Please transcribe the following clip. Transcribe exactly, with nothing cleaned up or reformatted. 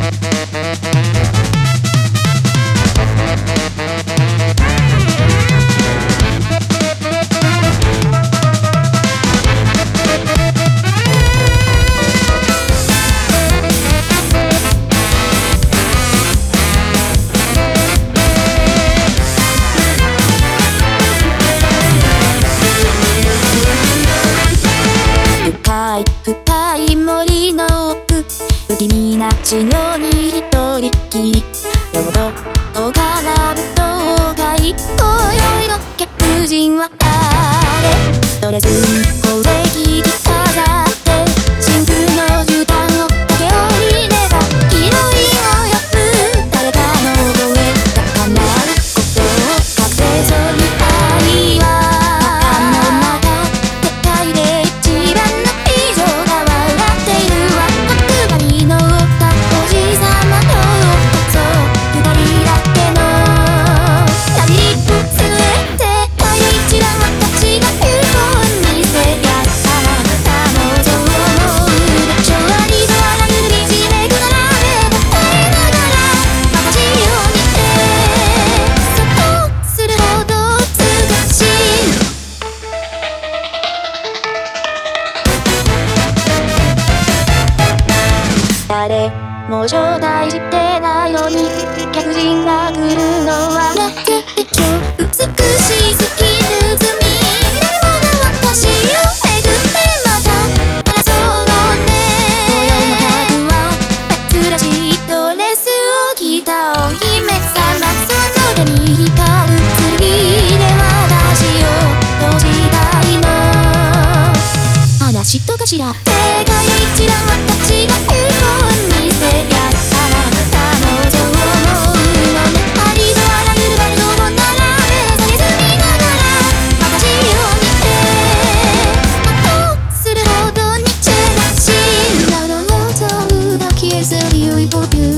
深い森の奥、不気味な地上に一人きり、両方と絡むとがい、今宵の客人は誰？ストレスにこれ聞き飾って真空の絨毯を駆け下りれば広いを呼ぶ誰かの声が叶うことを風そうに愛は誰も招待してないのに客人が来るのはなぜでしょう。美しすぎる罪誰もが私をえぐってまた争うね。今宵の客は珍しいドレスを着たお姫様、その手に光る剣で私を閉じたいの。話とかしら世界一の私が言う削りを一歩